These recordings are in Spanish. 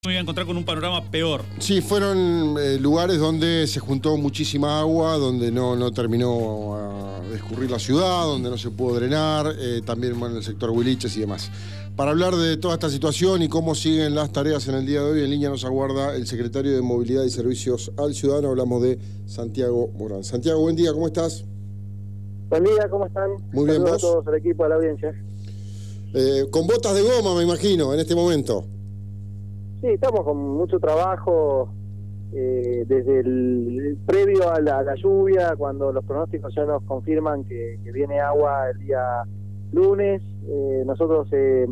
Me voy a encontrar con un panorama peor. Sí, fueron lugares donde se juntó muchísima agua, donde no terminó de escurrir la ciudad, donde no se pudo drenar, también en el sector Huiliches y demás. Para hablar de toda esta situación y cómo siguen las tareas en el día de hoy, en línea nos aguarda el secretario de Movilidad y Servicios al Ciudadano. Hablamos de Santiago Morán. Santiago, buen día, ¿cómo estás? Buen día, ¿cómo están? Muy bien, Saludos ¿vos? a todos el equipo de la audiencia. Con botas de goma, me imagino, en este momento. Sí, estamos con mucho trabajo desde el previo a la lluvia, cuando los pronósticos ya nos confirman que viene agua el día lunes. Nosotros,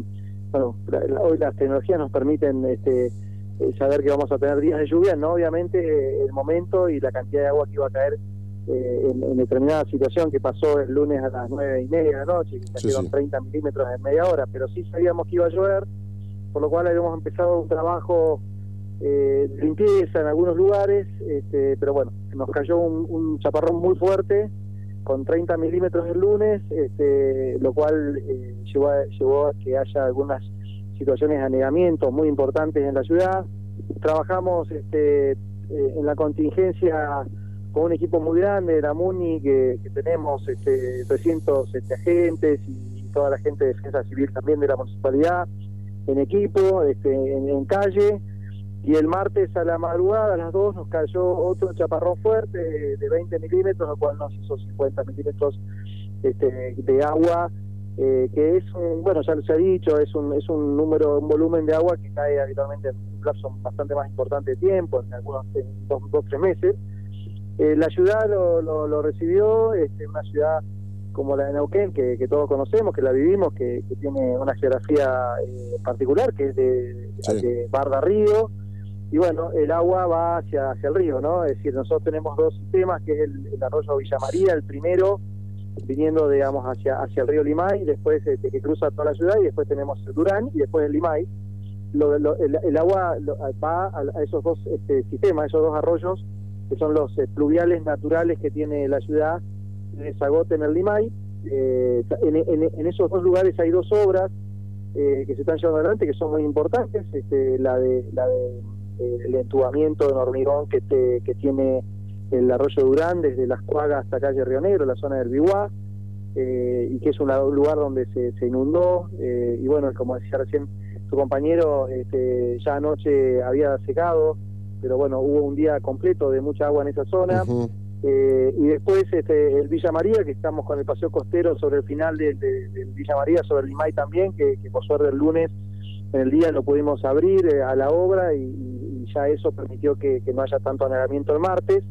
hoy las tecnologías nos permiten saber que vamos a tener días de lluvia, no obviamente el momento y la cantidad de agua que iba a caer en determinada situación que pasó el lunes a las 9:30 de la noche, que cayeron 30 milímetros en media hora, pero sí sabíamos que iba a llover, por lo cual habíamos empezado un trabajo de limpieza en algunos lugares, pero bueno, nos cayó un chaparrón muy fuerte con 30 milímetros el lunes, lo cual llevó a que haya algunas situaciones de anegamiento muy importantes en la ciudad. Trabajamos en la contingencia con un equipo muy grande de la MUNI, que tenemos 300 agentes y toda la gente de defensa civil también de la municipalidad, en equipo, en calle, y el martes a la madrugada, a las 2, nos cayó otro chaparrón fuerte de 20 milímetros, lo cual nos hizo 50 milímetros de agua, que es bueno, ya se ha dicho, es un volumen de agua que cae habitualmente en un lapso bastante más importante de tiempo, en algunos 2-3 meses. La ciudad lo recibió, una ciudad como la de Neuquén, que todos conocemos, que la vivimos, que tiene una geografía particular, que es de Barda Río, y bueno, el agua va hacia el río, ¿no? Es decir, nosotros tenemos dos sistemas, que es el arroyo Villa María, el primero, viniendo, digamos, hacia el río Limay, después que cruza toda la ciudad, y después tenemos el Durán, y después el Limay. El agua va a esos dos sistemas, esos dos arroyos, que son los pluviales naturales que tiene la ciudad, de Zagote en el Limay. En esos dos lugares hay dos obras que se están llevando adelante, que son muy importantes, la de el entubamiento en hormigón que tiene el arroyo Durán desde Las Cuagas hasta calle Río Negro, la zona del Bihuá, y que es un lugar donde se inundó, y bueno, como decía recién tu compañero, ya anoche había secado, pero bueno, hubo un día completo de mucha agua en esa zona. Y después el Villa María, que estamos con el paseo costero sobre el final del Villa María, sobre el Limay también, que por suerte el lunes en el día lo pudimos abrir a la obra, y ya eso permitió que no haya tanto anegamiento el martes.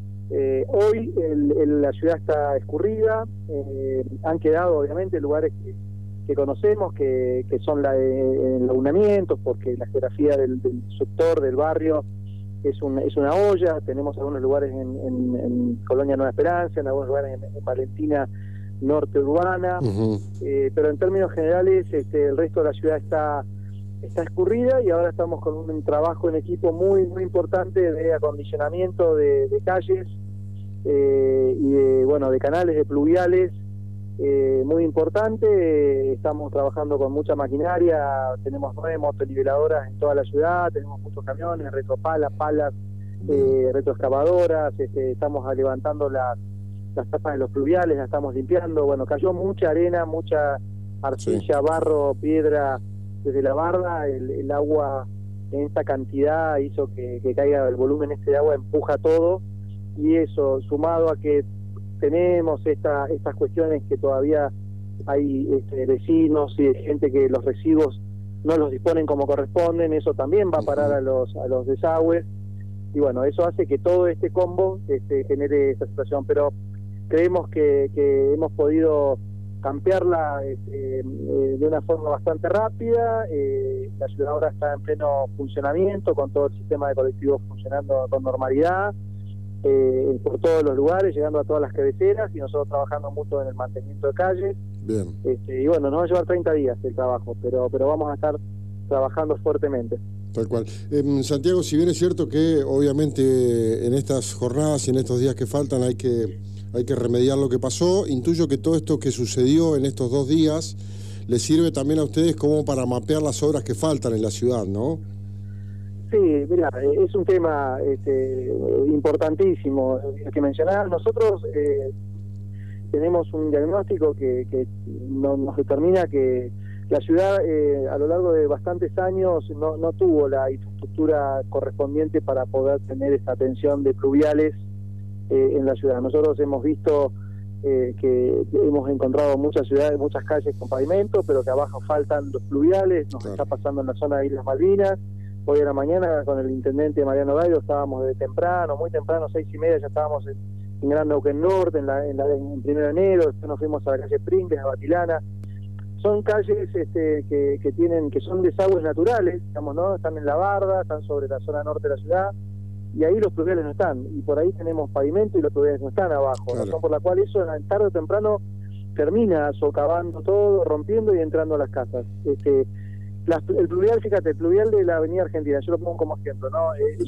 Hoy la ciudad está escurrida, han quedado obviamente lugares que conocemos, que son enlaunamientos, porque la geografía del sector, del barrio, es una olla. Tenemos algunos lugares en Colonia Nueva Esperanza, en algunos lugares en Valentina Norte Urbana, pero en términos generales el resto de la ciudad está escurrida, y ahora estamos con un trabajo en equipo muy muy importante de acondicionamiento de calles y de canales, de pluviales, muy importante. Estamos trabajando con mucha maquinaria, tenemos 9 motoniveladoras en toda la ciudad, tenemos muchos camiones, retropalas, palas, retroexcavadoras, estamos levantando las tapas de los pluviales, las estamos limpiando. Bueno, cayó mucha arena, mucha arcilla, barro, piedra desde la barda. El agua en esta cantidad hizo que caiga el volumen de agua, empuja todo, y eso, sumado a que tenemos estas cuestiones que todavía hay vecinos y gente que los residuos no los disponen como corresponden, eso también va a parar a los desagües, y bueno, eso hace que todo este combo genere esta situación, pero creemos que hemos podido campearla de una forma bastante rápida. La ciudad ahora está en pleno funcionamiento, con todo el sistema de colectivos funcionando con normalidad, por todos los lugares, llegando a todas las cabeceras, y nosotros trabajando mucho en el mantenimiento de calles. Bien. Y bueno, nos va a llevar 30 días el trabajo, pero vamos a estar trabajando fuertemente. Tal cual. Santiago, si bien es cierto que obviamente en estas jornadas y en estos días que faltan hay que remediar lo que pasó, intuyo que todo esto que sucedió en estos 2 días les sirve también a ustedes como para mapear las obras que faltan en la ciudad, ¿no? Mira, es un tema importantísimo el que mencionás. Nosotros tenemos un diagnóstico que nos determina que la ciudad a lo largo de bastantes años no tuvo la infraestructura correspondiente para poder tener esta atención de pluviales en la ciudad. Nosotros hemos visto que hemos encontrado muchas ciudades, muchas calles con pavimento, pero que abajo faltan los pluviales. Nos está pasando en la zona de Islas Malvinas. Hoy en la mañana con el intendente Mariano Gallo estábamos de temprano, muy temprano, 6:30, ya estábamos en Gran Neuquén Norte, en 1 de enero. Después nos fuimos a la calle Pringles, a Batilana. Son calles que son desagües naturales, digamos, ¿no? Están en la barda, están sobre la zona norte de la ciudad, y ahí los pluviales no están. Y por ahí tenemos pavimento y los pluviales no están abajo. Claro. Razón por la cual eso tarde o temprano termina socavando todo, rompiendo y entrando a las casas. El pluvial, fíjate, el pluvial de la Avenida Argentina, yo lo pongo como ejemplo, ¿no?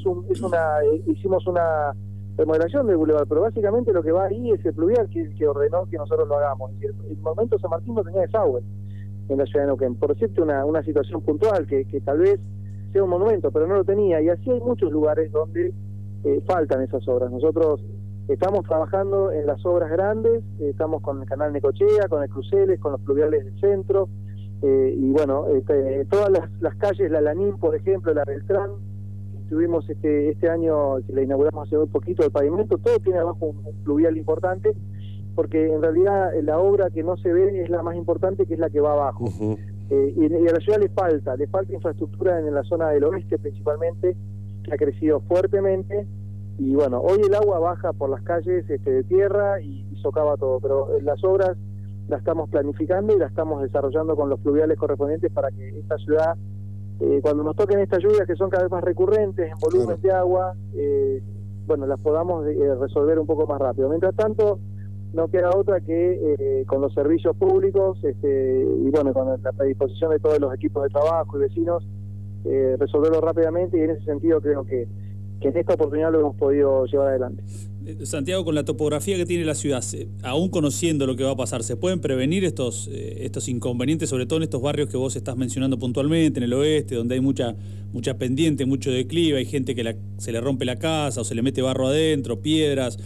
Hicimos una remodelación del bulevar, pero básicamente lo que va ahí es el pluvial que ordenó que nosotros lo hagamos. Es decir, en el momento San Martín no tenía desagüe en la ciudad de Neuquén, por decirte una situación puntual que tal vez sea un monumento, pero no lo tenía, y así hay muchos lugares donde faltan esas obras. Nosotros estamos trabajando en las obras grandes, estamos con el canal Necochea, con el Cruceles, con los pluviales del centro, y bueno, todas las calles, la Lanín, por ejemplo, la Beltrán, tuvimos este año, que la inauguramos hace un poquito, el pavimento, todo tiene abajo un pluvial importante, porque en realidad la obra que no se ve es la más importante, que es la que va abajo. Uh-huh. Y a la ciudad le falta infraestructura en la zona del oeste principalmente, que ha crecido fuertemente, y bueno, hoy el agua baja por las calles de tierra y socava todo, pero las obras las estamos planificando y las estamos desarrollando con los pluviales correspondientes para que esta ciudad, cuando nos toquen estas lluvias que son cada vez más recurrentes en volumen de agua, bueno, las podamos resolver un poco más rápido. Mientras tanto, no queda otra que con los servicios públicos y bueno, con la predisposición de todos los equipos de trabajo y vecinos, resolverlo rápidamente, y en ese sentido creo que en esta oportunidad lo hemos podido llevar adelante. Santiago, con la topografía que tiene la ciudad, aún conociendo lo que va a pasar, ¿se pueden prevenir estos inconvenientes, sobre todo en estos barrios que vos estás mencionando puntualmente, en el oeste, donde hay mucha pendiente, mucho declive, hay gente que se le rompe la casa o se le mete barro adentro, piedras?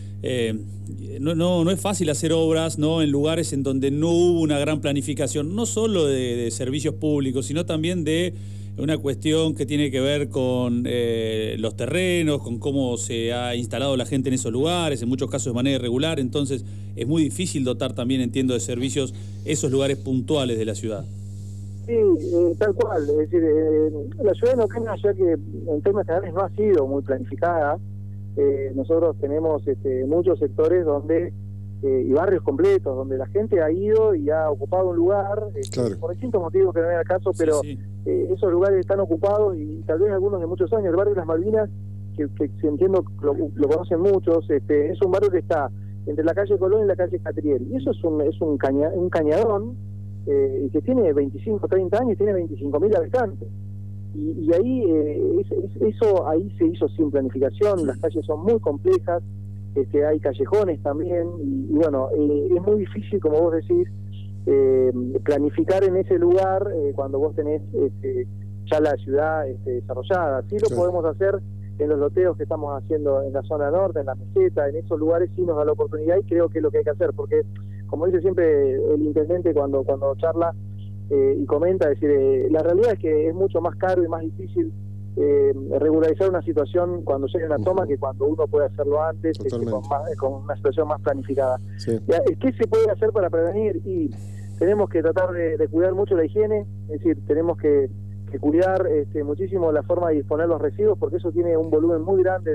No es fácil hacer obras, ¿no?, en lugares en donde no hubo una gran planificación, no solo de servicios públicos, sino también de una cuestión que tiene que ver con los terrenos, con cómo se ha instalado la gente en esos lugares, en muchos casos de manera irregular. Entonces es muy difícil dotar también, entiendo, de servicios esos lugares puntuales de la ciudad. Sí, tal cual. Es decir, la ciudad de Neuquén es una ciudad que en términos generales no ha sido muy planificada. Nosotros tenemos muchos sectores donde y barrios completos donde la gente ha ido y ha ocupado un lugar, claro, por distintos motivos que no viene al caso, pero sí. Esos lugares están ocupados, y tal vez algunos de muchos años. El barrio de Las Malvinas, que entiendo lo conocen muchos, es un barrio que está entre la calle Colón y la calle Catriel, y eso es un cañadón que tiene 25, 30 años y tiene 25.000 habitantes. Y ahí eso ahí se hizo sin planificación. Las calles son muy complejas, hay callejones también, y bueno, es muy difícil, como vos decís, planificar en ese lugar cuando vos tenés ya la ciudad desarrollada. Sí lo podemos hacer en los loteos que estamos haciendo en la zona norte, en la meseta, en esos lugares sí nos da la oportunidad, y creo que es lo que hay que hacer, porque como dice siempre el intendente cuando charla y comenta, es decir, la realidad es que es mucho más caro y más difícil regularizar una situación cuando llega una toma que cuando uno puede hacerlo antes, con una situación más planificada. Sí. ¿Qué se puede hacer para prevenir? Y tenemos que tratar de cuidar mucho la higiene, es decir, tenemos que cuidar muchísimo la forma de disponer los residuos, porque eso tiene un volumen muy grande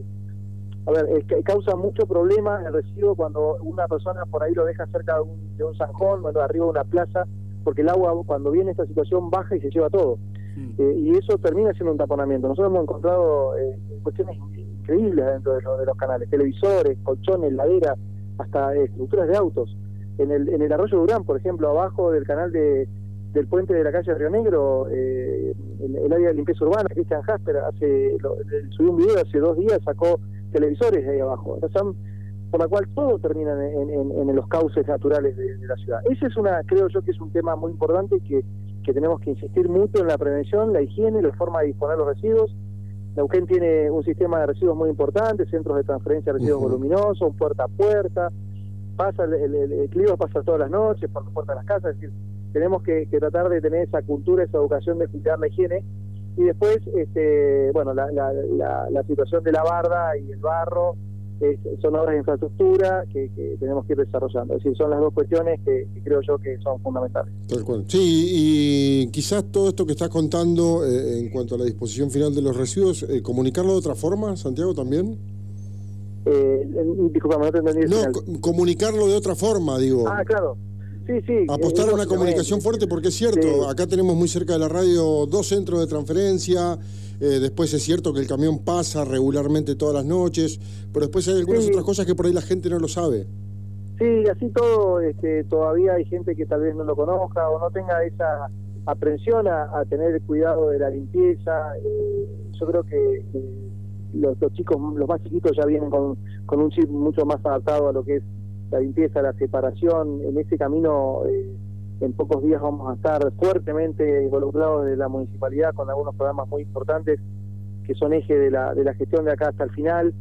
causa mucho problema el residuo cuando una persona por ahí lo deja cerca de un zanjón, arriba de una plaza, porque el agua cuando viene esta situación baja y se lleva todo. Y eso termina siendo un taponamiento. Nosotros hemos encontrado cuestiones increíbles dentro de los canales, televisores, colchones, laderas, hasta estructuras de autos. En el arroyo Durán, por ejemplo, abajo del canal del puente de la calle Río Negro, el área de limpieza urbana, Cristian Jasper subió un video hace 2 días, sacó televisores de ahí abajo, por la cual todo termina en los cauces naturales de la ciudad. Ese creo yo que es un tema muy importante, que tenemos que insistir mucho en la prevención, la higiene, la forma de disponer los residuos, Neuquén tiene un sistema de residuos muy importante, centros de transferencia de residuos voluminosos, un puerta a puerta, pasa el clima pasa todas las noches por la puerta de las casas, es decir, tenemos que tratar de tener esa cultura, esa educación de cuidar la higiene. Y después, bueno, la situación de la barda y el barro son obras de infraestructura que tenemos que ir desarrollando. Es decir, son las dos cuestiones que creo yo que son fundamentales. Tal cual. Sí, y quizás todo esto que estás contando en cuanto a la disposición final de los residuos, ¿comunicarlo de otra forma, Santiago, también? Disculpa, no te entendí. No, comunicarlo de otra forma, digo. Ah, claro. Sí. Apostar a una comunicación fuerte, porque es cierto, sí. Acá tenemos muy cerca de la radio 2 centros de transferencia, después es cierto que el camión pasa regularmente todas las noches, pero después hay algunas otras cosas que por ahí la gente no lo sabe. Sí, así todo, todavía hay gente que tal vez no lo conozca o no tenga esa aprensión a tener el cuidado de la limpieza. Yo creo que los chicos, los más chiquitos ya vienen con un chip mucho más adaptado a lo que es la limpieza, la separación. En ese camino, en pocos días vamos a estar fuertemente involucrados de la municipalidad con algunos programas muy importantes que son eje de la gestión de acá hasta el final.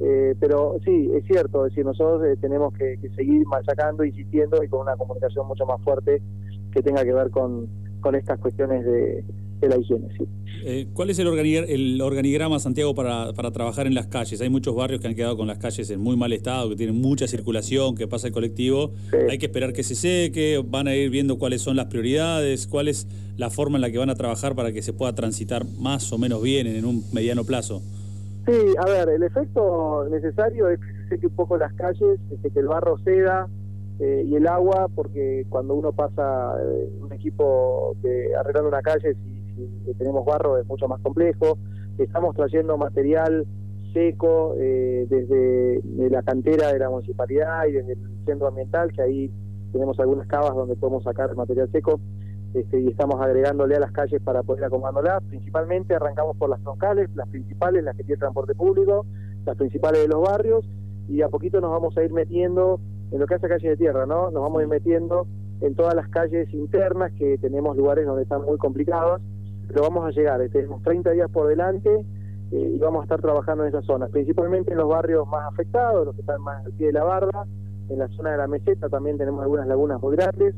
Pero sí, es cierto, es decir, nosotros tenemos que seguir machacando, insistiendo y con una comunicación mucho más fuerte que tenga que ver con estas cuestiones de la higiene. Sí. ¿Cuál es el organigrama, Santiago, para trabajar en las calles? Hay muchos barrios que han quedado con las calles en muy mal estado, que tienen mucha circulación, que pasa el colectivo. Sí. Hay que esperar que se seque, van a ir viendo cuáles son las prioridades, cuál es la forma en la que van a trabajar para que se pueda transitar más o menos bien en un mediano plazo. Sí, a ver, el efecto necesario es que se seque un poco las calles, que el barro ceda y el agua, porque cuando uno pasa un equipo arreglando una calle, si tenemos barro es mucho más complejo. Estamos trayendo material seco desde la cantera de la municipalidad y desde el centro ambiental, que ahí tenemos algunas cavas donde podemos sacar el material seco. Y estamos agregándole a las calles para poder acomodándolas. Principalmente arrancamos por las troncales, las principales, las que tienen transporte público, las principales de los barrios, y a poquito nos vamos a ir metiendo en lo que hace calles de tierra, ¿no? Nos vamos a ir metiendo en todas las calles internas, que tenemos lugares donde están muy complicados, pero vamos a llegar, tenemos 30 días por delante y vamos a estar trabajando en esas zonas, principalmente en los barrios más afectados, los que están más al pie de la barda, en la zona de la meseta también tenemos algunas lagunas muy grandes.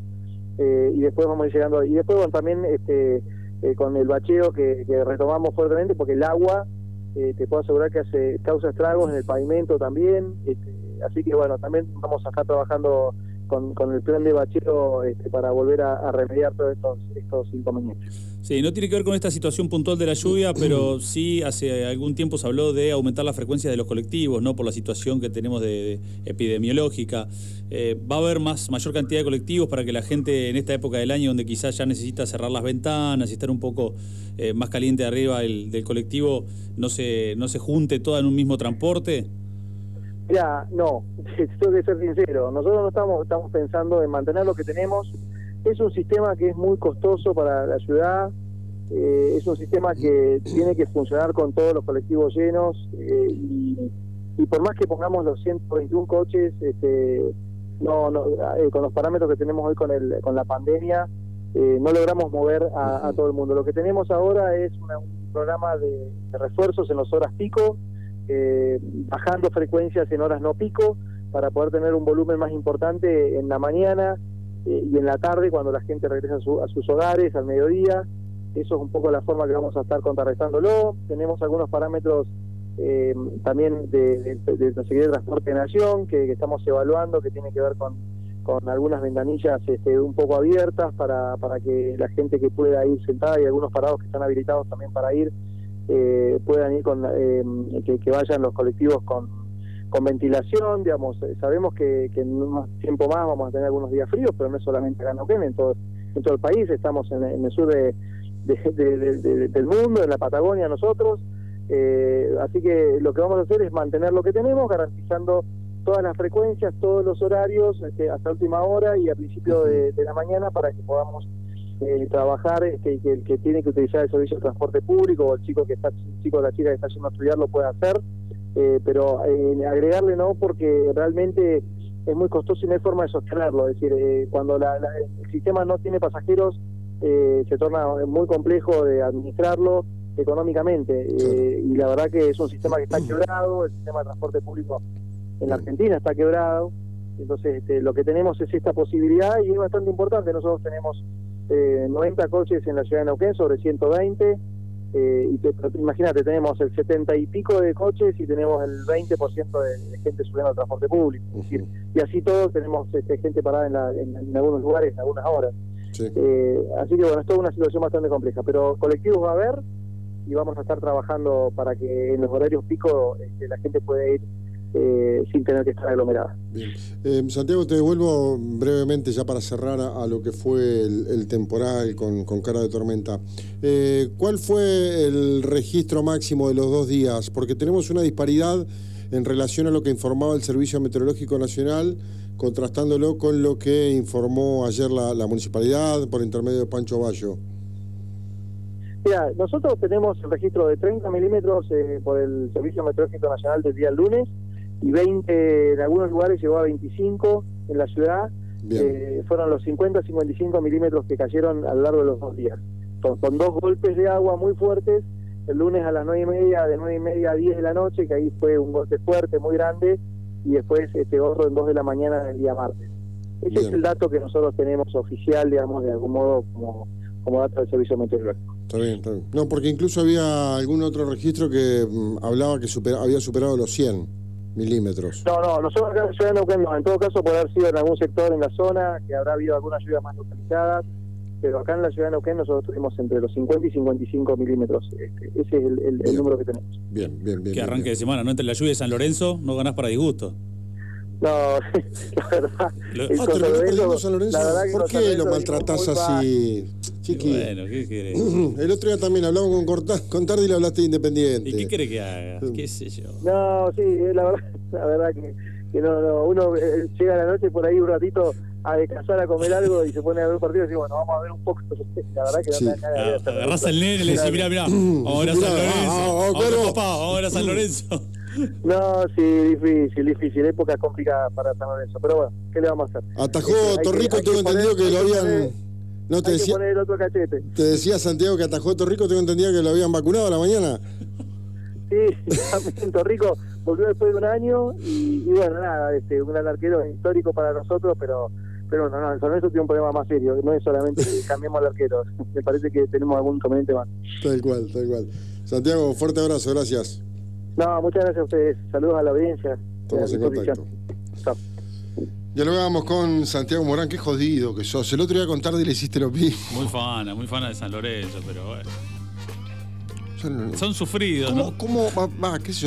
Y después vamos a ir llegando, y después bueno, también con el bacheo que retomamos fuertemente, porque el agua te puedo asegurar que causa estragos en el pavimento también, así que bueno, también vamos a estar trabajando con el plan de bacheo para volver a remediar todos estos inconvenientes. Sí, no tiene que ver con esta situación puntual de la lluvia, pero sí hace algún tiempo se habló de aumentar la frecuencia de los colectivos, ¿no? Por la situación que tenemos de epidemiológica. ¿Va a haber mayor cantidad de colectivos para que la gente en esta época del año, donde quizás ya necesita cerrar las ventanas y estar un poco más caliente arriba del colectivo, no se junte toda en un mismo transporte? Mira, no, tengo que ser sincero, nosotros no estamos pensando en mantener lo que tenemos. Es un sistema que es muy costoso para la ciudad, es un sistema que tiene que funcionar con todos los colectivos llenos, y por más que pongamos los 121 coches, con los parámetros que tenemos hoy con la pandemia, no logramos mover a todo el mundo. Lo que tenemos ahora es un programa de refuerzos en las horas pico, bajando frecuencias en horas no pico, para poder tener un volumen más importante en la mañana y en la tarde, cuando la gente regresa a sus hogares al mediodía. Eso es un poco la forma que vamos a estar contrarrestándolo. Tenemos algunos parámetros también de la Secretaría de Transporte de Nación que estamos evaluando, que tiene que ver con algunas ventanillas un poco abiertas para que la gente que pueda ir sentada, y algunos parados que están habilitados también para ir, puedan ir que vayan los colectivos con ventilación, digamos. Sabemos que en un tiempo más vamos a tener algunos días fríos, pero no es solamente acá en Neuquén, en todo el país. Estamos en el sur del mundo, en la Patagonia nosotros, así que lo que vamos a hacer es mantener lo que tenemos, garantizando todas las frecuencias, todos los horarios, hasta última hora y a principio de la mañana, para que podamos trabajar, que el que tiene que utilizar el servicio de transporte público, o el chico o la chica que está yendo a estudiar, lo pueda hacer, pero agregarle no, porque realmente es muy costoso y no hay forma de sostenerlo. Es decir, cuando el sistema no tiene pasajeros, se torna muy complejo de administrarlo, económicamente. Y la verdad que es un sistema que está quebrado, el sistema de transporte público en la Argentina está quebrado. Entonces lo que tenemos es esta posibilidad y es bastante importante. Nosotros tenemos 90 coches en la ciudad de Neuquén sobre 120. Imagínate, tenemos el 70 y pico de coches y tenemos el 20% de gente subiendo al transporte público. Es decir, y así todos tenemos gente parada en algunos lugares, en algunas horas. Sí. Así que bueno, es toda una situación bastante compleja, pero colectivos va a haber y vamos a estar trabajando para que en los horarios pico la gente pueda ir sin tener que estar aglomerada. Bien. Santiago, te devuelvo brevemente ya para cerrar a lo que fue el temporal con cara de tormenta. ¿Cuál fue el registro máximo de los 2 días? Porque tenemos una disparidad en relación a lo que informaba el Servicio Meteorológico Nacional, contrastándolo con lo que informó ayer la municipalidad por intermedio de Pancho Bayo. Mira, nosotros tenemos el registro de 30 milímetros por el Servicio Meteorológico Nacional del día lunes, y 20, en algunos lugares llegó a 25 en la ciudad. Fueron los 50-55 milímetros que cayeron a lo largo de los 2 días, con 2 golpes de agua muy fuertes, el lunes a las 9:30, de 9:30 a 10 de la noche, que ahí fue un golpe fuerte, muy grande, y después otro en 2 de la mañana del día martes. Ese es el dato que nosotros tenemos oficial, digamos, de algún modo, como dato del Servicio Meteorológico. Está bien, está bien. No, porque incluso había algún otro registro que hablaba que había superado los 100 milímetros. No, nosotros acá en la ciudad de Neuquén no. En todo caso puede haber sido en algún sector en la zona, que habrá habido algunas lluvias más localizadas, pero acá en la ciudad de Neuquén nosotros tuvimos entre los 50 y 55 milímetros. Ese es el número que tenemos. Bien. Qué arranque de semana, ¿no? Entre la lluvia de San Lorenzo no ganás para disgusto. No, la verdad. San Lorenzo, ¿por qué lo maltratás así, Chiqui? Bueno, ¿qué querés? El otro día también hablamos con Tardi y le hablaste de Independiente. ¿Y qué querés que haga? ¿Qué sé yo? No, sí, la verdad que no, uno llega a la noche por ahí un ratito a descansar, a comer algo y se pone a ver un partido y dice, bueno, vamos a ver un poco. La verdad que no te da nada. Agarrás al nene y le decís, mirá, vamos a ver a San Lorenzo. Vamos a ver a San Lorenzo. No, sí, difícil, época complicada para San Lorenzo, pero bueno, ¿qué le vamos a hacer? Atajó Torrico, tengo entendido que lo habían... No te hay decía, que poner el otro cachete. Te decía Santiago que atajó Torrico, tengo entendido que lo habían vacunado a la mañana. Sí, también Torrico volvió después de un año y bueno, nada, un gran arquero histórico para nosotros, pero no, el San Lorenzo tiene un problema más serio, no es solamente que cambiemos al arquero, me parece que tenemos algún inconveniente más. Tal cual. Santiago, fuerte abrazo, gracias. No, muchas gracias a ustedes. Saludos a la audiencia. Estamos en contacto. Chao. Dialogamos con Santiago Morán, qué jodido que sos. El otro día con Tardi le hiciste lo mismo. Muy fana de San Lorenzo, pero bueno. Son sufridos, ¿no? ¿Cómo va? ¿Qué sé yo?